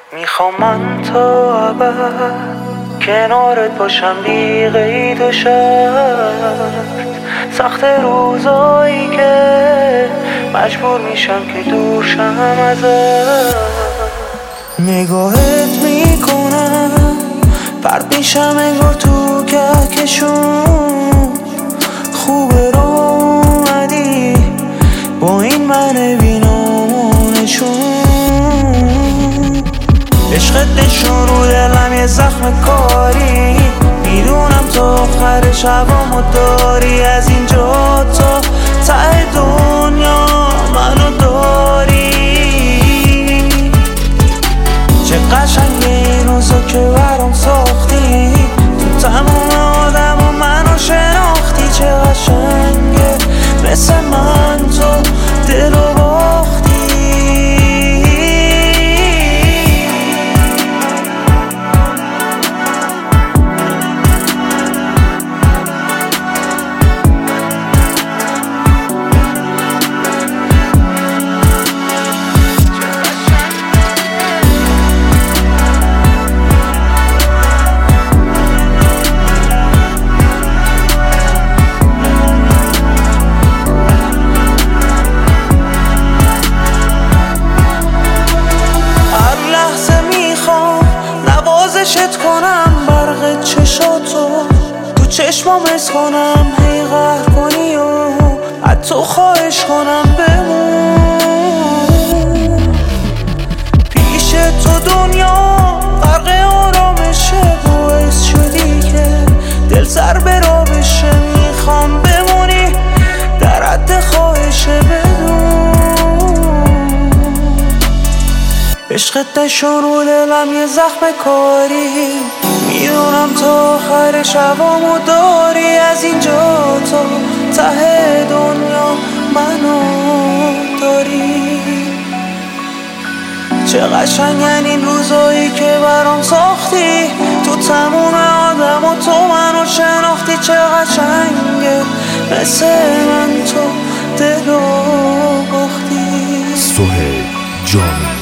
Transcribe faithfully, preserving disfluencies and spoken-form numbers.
میخوام من تا ابد کنارت باشم بی قید و شرط، سخت روزایی که مجبور میشم که دورشم ازت. نگاهت میکنم پرد میشم انگار تو کهکشون. خوبه رو اومدی با این من بینامونشون. عشقت نشون رو دلم یه زخم کاری، میدونم تا آخر شبامو داری. از اینجا تا ته دنیا منو داری. چه قشنگه این روزا که برام ساختی، تو تمام آدم و منو شناختی. چه قشنگه مثل من تو دلو باختی. نوازشت کنم برق چشاتو، تو چشمام حس کنم هی قهر کنی و حتی خواهش کنم بمون. پیش تو دنیا غرق آرامشه، باعث شدی که دل سر برا بشه. میخوام بمونی در حد خواهشه بدون. عشقت نشون رو دلم یه زخم کاری، میدونم تا آخر شبامو داری. از اینجا تا ته دنیا منو داری. چه قشنگن این روزایی که برام ساختی، تو تموم آدم و تو منو شناختی. چه قشنگه مثل من تو دلو باختی. سهیل جامی.